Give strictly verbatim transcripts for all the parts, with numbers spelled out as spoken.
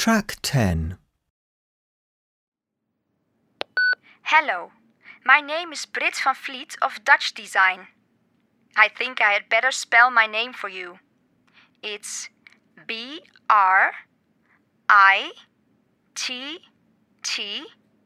Track ten. Hello, my name is Brit van Vliet of Dutch Design. I think I had better spell my name for you. It's B R I T T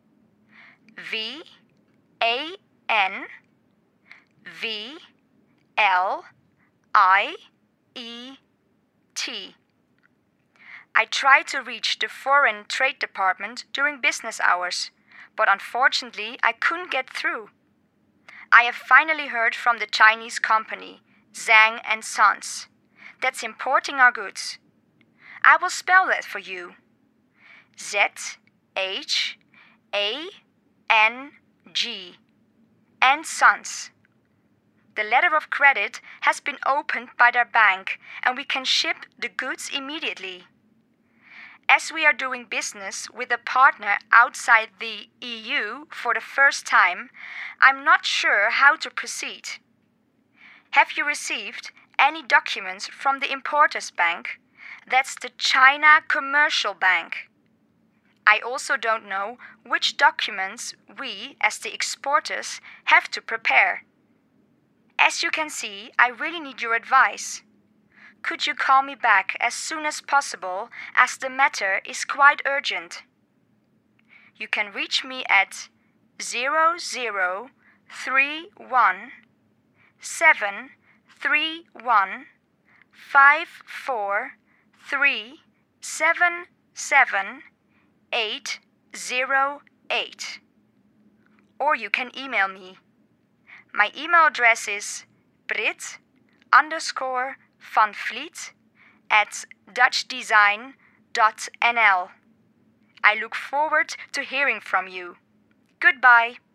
V A N V L I E T. I tried to reach the Foreign Trade Department during business hours, but unfortunately I couldn't get through. I have finally heard from the Chinese company, Zhang and Sons, that's importing our goods. I will spell that for you. Z H A N G and Sons. The letter of credit has been opened by their bank and we can ship the goods immediately. As we are doing business with a partner outside the E U for the first time, I'm not sure how to proceed. Have you received any documents from the Importers Bank? That's the China Commercial Bank. I also don't know which documents we, as the exporters, have to prepare. As you can see, I really need your advice. Could you call me back as soon as possible, as the matter is quite urgent? You can reach me at zero zero three one seven three one five four three seven seven eight zero eight. Or you can email me. My email address is Brit underscore Van Vliet at dutchdesign dot n l. I look forward to hearing from you. Goodbye.